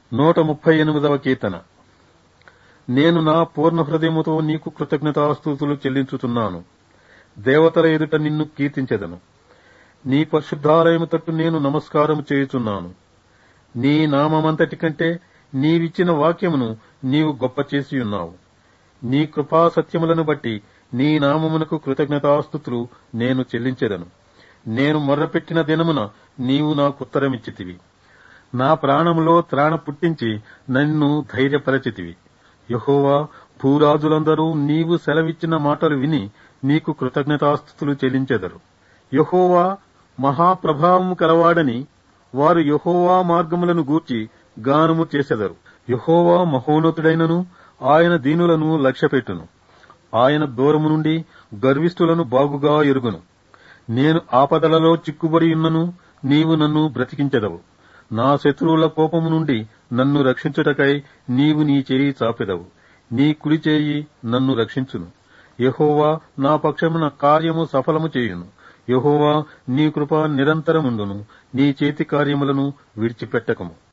138వ కీర్తన. నేను నా పూర్ణ హృదయముతో నీకు కృతజ్ఞతాస్తుతులు చెల్లించుచున్నాను. దేవతల ఎదుట నిన్ను కీర్తించెదను. నీ పరిశుద్ధాలయము తట్టు నేను నమస్కారము చేయుచున్నాను. నీ నామమంతటి కంటే నీవిచ్చిన వాక్యమును నీవు గొప్ప చేసియున్నావు. నీ కృపా సత్యములను బట్టి నీ నామమునకు కృతజ్ఞతాస్తుతులు నేను చెల్లించెదను. నేను మొర్రపెట్టిన దినమున నీవు నాకుత్తరమిచ్చితివి. నా ప్రాణములో త్రాణ పుట్టించి నన్ను ధైర్యపరచితివి. యెహోవా, భూరాజులందరూ నీవు సెలవిచ్చిన మాటలు విని నీకు కృతజ్ఞతాస్తుతులు చెల్లించెదరు. యెహోవా మహాప్రభావము కలవాడని వారు యెహోవా మార్గములను గూర్చి గానము చేసెదరు. యెహోవా మహోన్నతుడైనను ఆయన దీనులను లక్ష్యపెట్టును. ఆయన దూరము నుండి గర్విష్ఠులను బాగుగా ఎరుగును. నేను ఆపదలలో చిక్కుబడియున్నను నీవు నన్ను బ్రతికించెదవు. నా శత్రువుల కోపము నుండి నన్ను రక్షించుటకై నీవు నీ చేయి చాపెదవు. నీ కుడి చేయి నన్ను రక్షించును. యెహోవా నా పక్షమున కార్యము సఫలము చేయును. యెహోవా నీ కృప నిరంతరముండును. నీ చేతి కార్యములను విడిచిపెట్టకము.